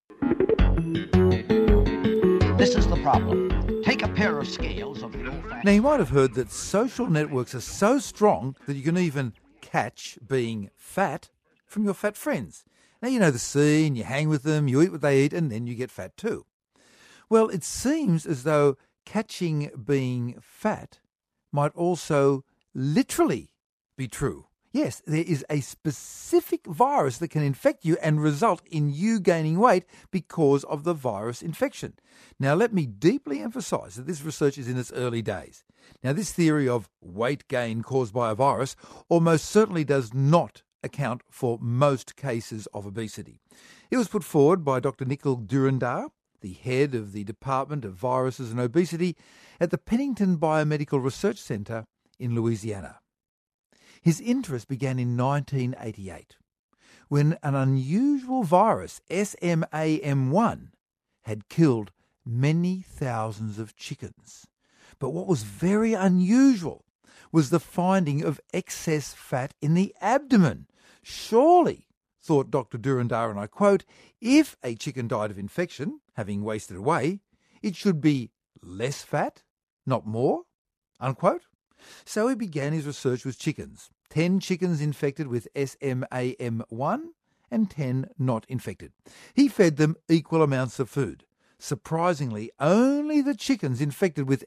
This is the problem. Take a pair of scales of the old-fashioned... Now, you might have heard that social networks are so strong that you can even catch being fat from your fat friends. Now, you know the scene, you hang with them, you eat what they eat, and then you get fat too. Well, it seems as though catching being fat might also literally be true. Yes, there is a specific virus that can infect you and result in you gaining weight because of the virus infection. Now, let me deeply emphasize that this research is in its early days. Now, this theory of weight gain caused by a virus almost certainly does not account for most cases of obesity. It was put forward by Dr. Nicole Durandar, the head of the Department of Viruses and Obesity at the Pennington Biomedical Research Center in Louisiana. His interest began in 1988, when an unusual virus, SMAM1, had killed many thousands of chickens. But what was very unusual was the finding of excess fat in the abdomen. Surely, thought Dr. Durandar, and I quote, if a chicken died of infection, having wasted away, it should be less fat, not more, unquote. So he began his research with chickens. 10 chickens infected with SMAM1 and 10 not infected. He fed them equal amounts of food. Surprisingly, only the chickens infected with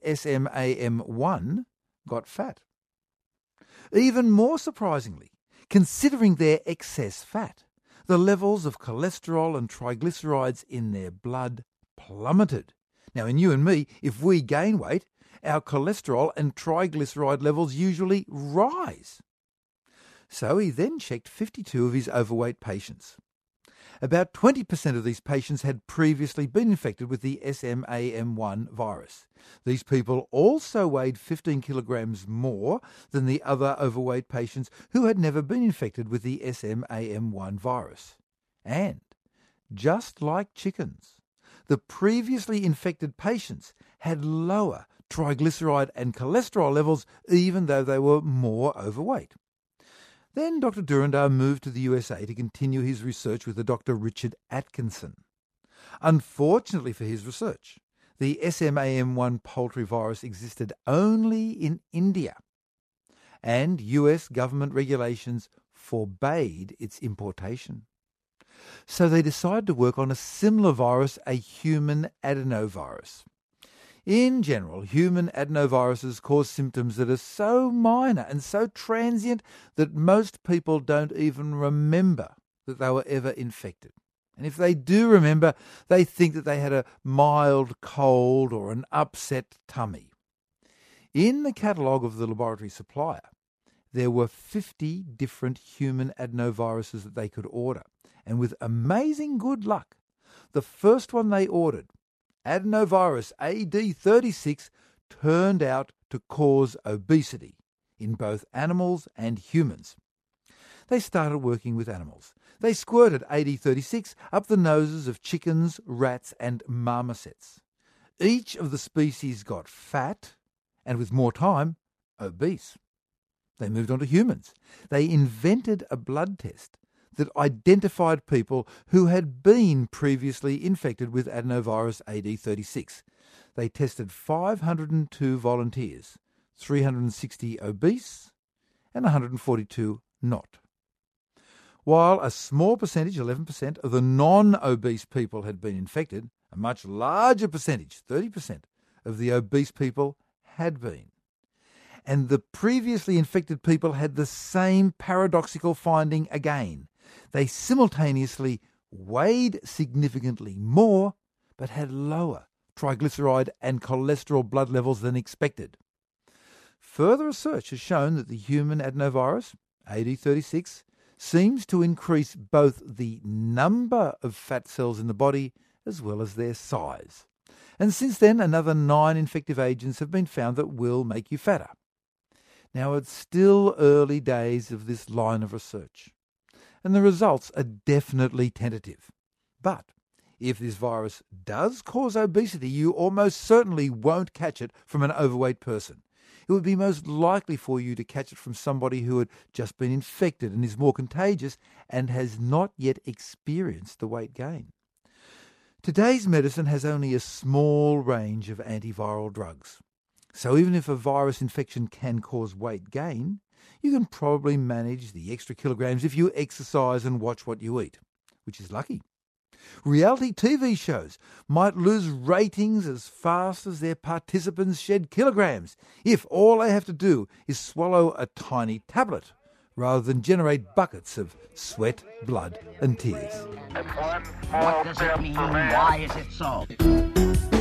SMAM1 got fat. Even more surprisingly, considering their excess fat, the levels of cholesterol and triglycerides in their blood plummeted. Now, in you and me, if we gain weight, our cholesterol and triglyceride levels usually rise. So he then checked 52 of his overweight patients. About 20% of these patients had previously been infected with the SMAM1 virus. These people also weighed 15 kilograms more than the other overweight patients who had never been infected with the SMAM1 virus. And, just like chickens, the previously infected patients had lower triglyceride and cholesterol levels even though they were more overweight. Then Dr. Durandar moved to the USA to continue his research with Dr. Richard Atkinson. Unfortunately for his research, the SMAM1 poultry virus existed only in India, and US government regulations forbade its importation. So they decided to work on a similar virus, a human adenovirus. In general, human adenoviruses cause symptoms that are so minor and so transient that most people don't even remember that they were ever infected. And if they do remember, they think that they had a mild cold or an upset tummy. In the catalogue of the laboratory supplier, there were 50 different human adenoviruses that they could order. And with amazing good luck, the first one they ordered, adenovirus AD36, turned out to cause obesity in both animals and humans. They started working with animals. They squirted AD36 up the noses of chickens, rats, and marmosets. Each of the species got fat, and with more time, obese. They moved on to humans. They invented a blood test that identified people who had been previously infected with adenovirus AD36. They tested 502 volunteers, 360 obese and 142 not. While a small percentage, 11%, of the non-obese people had been infected, a much larger percentage, 30%, of the obese people had been. And the previously infected people had the same paradoxical finding again. They simultaneously weighed significantly more, but had lower triglyceride and cholesterol blood levels than expected. Further research has shown that the human adenovirus, AD36, seems to increase both the number of fat cells in the body as well as their size. And since then, another 9 infective agents have been found that will make you fatter. Now, it's still early days of this line of research, and the results are definitely tentative. But if this virus does cause obesity, you almost certainly won't catch it from an overweight person. It would be most likely for you to catch it from somebody who had just been infected and is more contagious and has not yet experienced the weight gain. Today's medicine has only a small range of antiviral drugs. So even if a virus infection can cause weight gain, you can probably manage the extra kilograms if you exercise and watch what you eat, which is lucky. Reality TV shows might lose ratings as fast as their participants shed kilograms if all they have to do is swallow a tiny tablet rather than generate buckets of sweat, blood and tears. What does it mean? Why is it so?